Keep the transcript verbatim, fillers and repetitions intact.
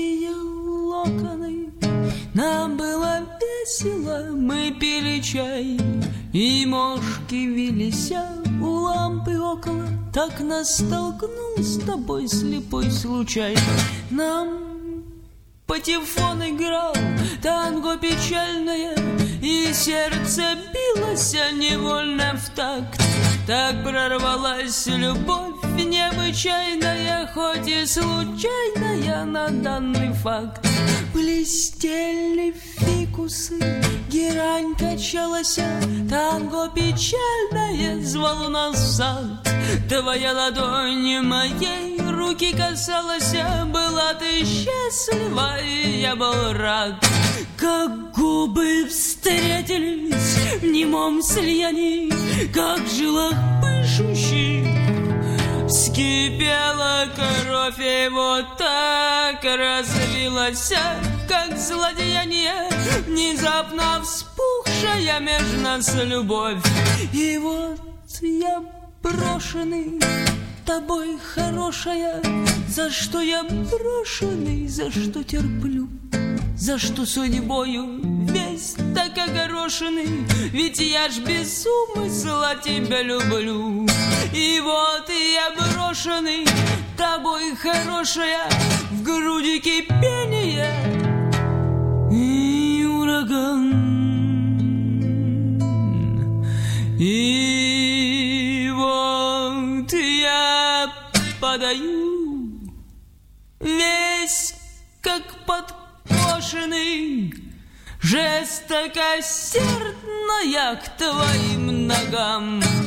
седые локоны. Нам было весело, мы пили чай, и мошки вилися у лампы около. Так нас столкнул с тобой слепой случай. Нам патефон играл танго печальное, и сердце билось невольно в такт. Так прорвалась любовь необычайная, хоть и случайная на данный факт. Блестели фикусы, герань качалась, танго печальное звало нас в сад. Твоя ладонь моей руки касалась, была ты счастлива, и я был рад. Как губы встретились в немом слиянии, как в жилах пышущих вскипела кровь, и вот так развилась, как злодеяние, внезапно вспухшая меж нас любовь. И вот я брошенный тобой, хорошая, за что я брошенный, за что терплю, за что судьбою весь так огорошенный, ведь я ж без умысла тебя люблю. И вот я брошенный тобой, хорошая, в груди кипение и ураган. И вот я падаю весь как подкошенный, жестокосердная к твоим ногам.